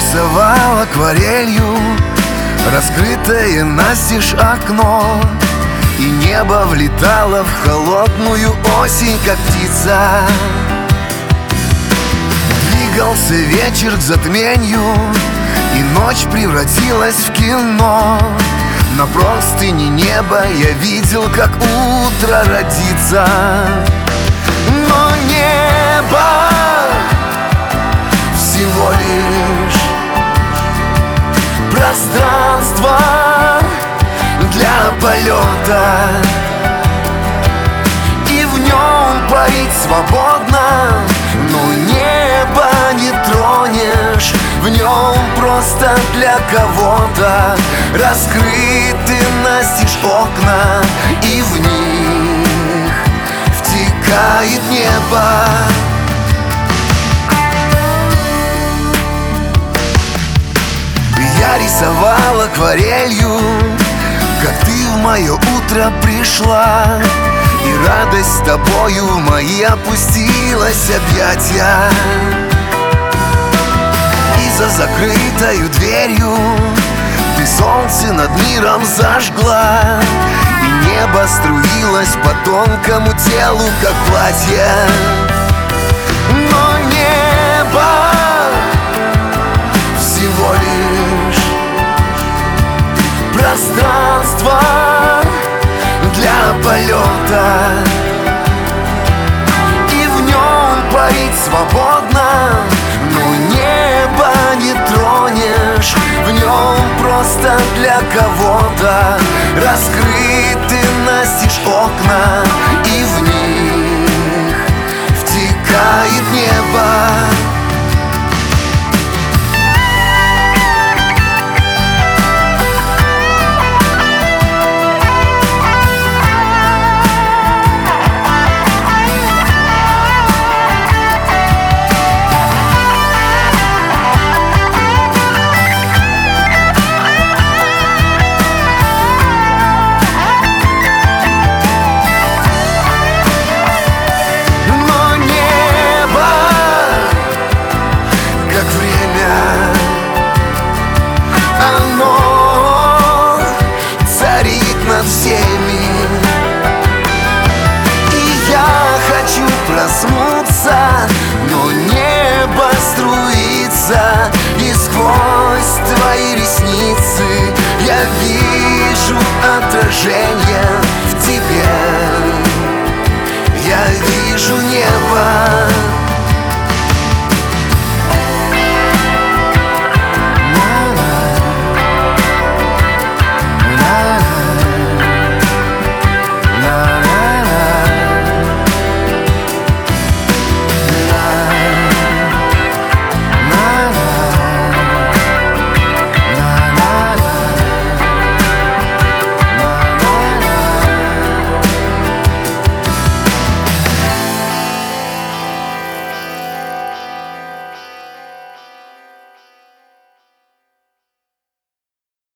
рисовал акварелью раскрытое настежь окно, и небо влетало в холодную осень, как птица. Двигался вечер к затменью, и ночь превратилась в кино. На простыне неба я видел, как утро родится. Но небо всего лишь пространство для полета, и в нем парить свободно. Но небо не тронешь, в нем просто для кого-то раскрыты настежь окна, и в них втекает небо. Я рисовал акварелью, как ты в мое утро пришла, и радость с тобою в мои опустилась объятья. И за закрытою дверью ты солнце над миром зажгла, и небо струилось по тонкому телу, как платье. Но небо всего лишь пространство для полета, и в нем парить свободно. Но небо не тронешь, в нем просто для кого-то раскрыто